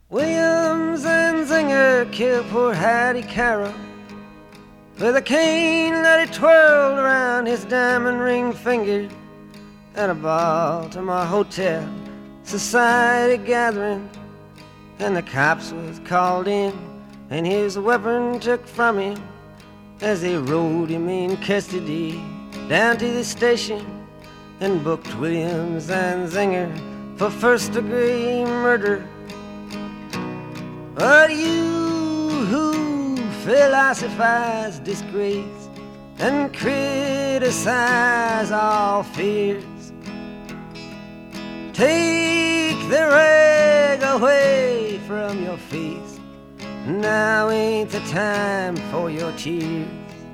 Williams and Zinger killed poor Hattie Carroll with a cane that he twirled around his diamond ring finger at a Baltimore hotel society gathering. And the cops was called in and his weapon took from him as they rode him in custody down to the station and booked Williams and Zinger for first-degree murder. But you who philosophize disgrace and criticize all fears, take the rag away from your face. Now ain't the time for your tears.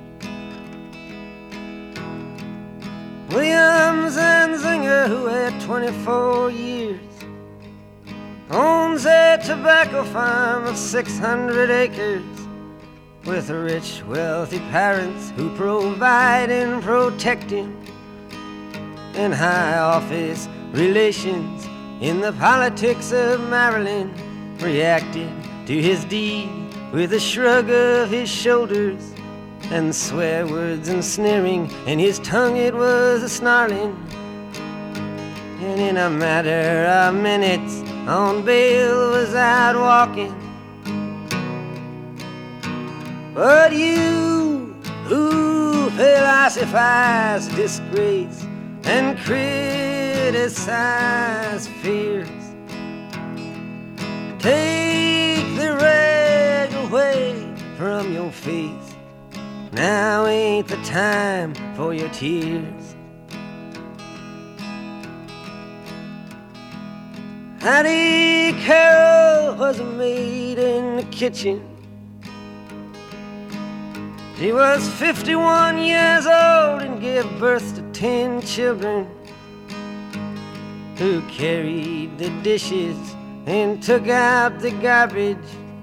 Williams and Zinger, who had 24 years, owns a tobacco farm of 600 acres with rich, wealthy parents who provide and protect him, and high office relations in the politics of Maryland reacted to his deed with a shrug of his shoulders and swear words and sneering, and his tongue it was a snarling. And in a matter of minutes on bail was out walking. But you who philosophize disgrace and criticize fears, take the rag away from your face. Now ain't the time for your tears. Hattie Carroll was a maid in the kitchen. She was 51 years old and gave birth to 10 children, who carried the dishes and took out the garbage,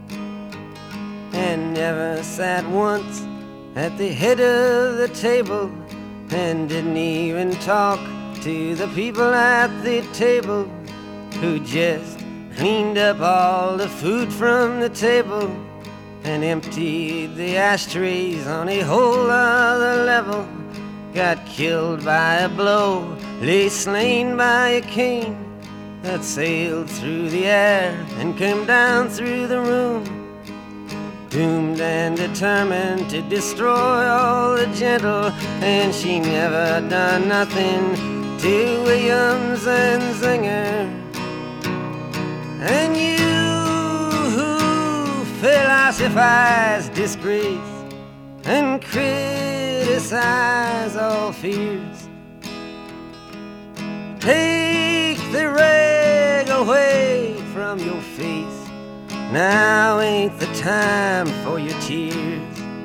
and never sat once at the head of the table, and didn't even talk to the people at the table, who just cleaned up all the food from the table and emptied the ashtrays on a whole other level. Got killed by a blow, lay slain by a cane that sailed through the air and came down through the room, doomed and determined to destroy all the gentle. And she never done nothing to Williams and Zinger. And you who philosophize disgrace and criticize all fears, take the rag away from your face. Now ain't the time for your tears.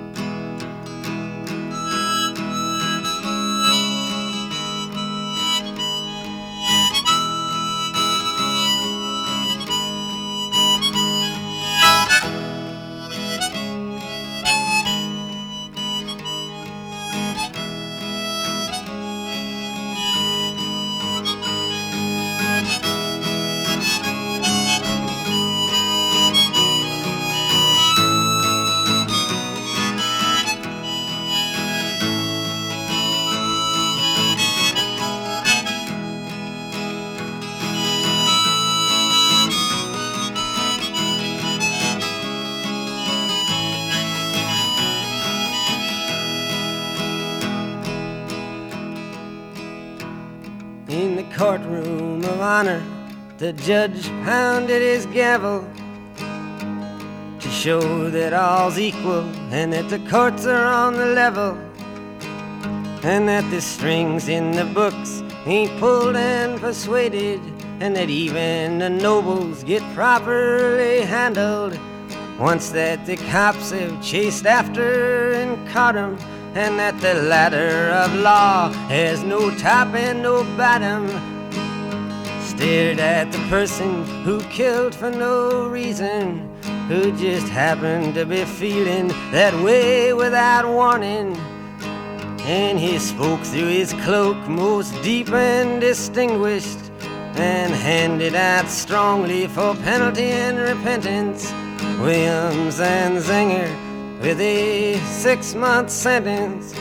In the courtroom of honor, the judge pounded his gavel to show that all's equal and that the courts are on the level, and that the strings in the books ain't pulled and persuaded, and that even the nobles get properly handled once that the cops have chased after and caught 'em, and that the ladder of law has no top and no bottom. Stared at the person who killed for no reason, who just happened to be feeling that way without warning. And he spoke through his cloak most deep and distinguished, and handed out strongly for penalty and repentance. Williams and Zenger with a 6-month sentence.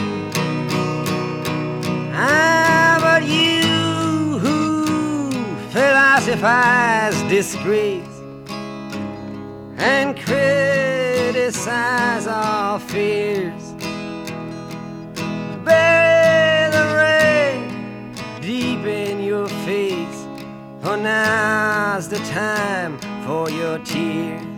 But you who philosophize disgrace and criticize our fears, bury the rain deep in your face, for now's the time for your tears.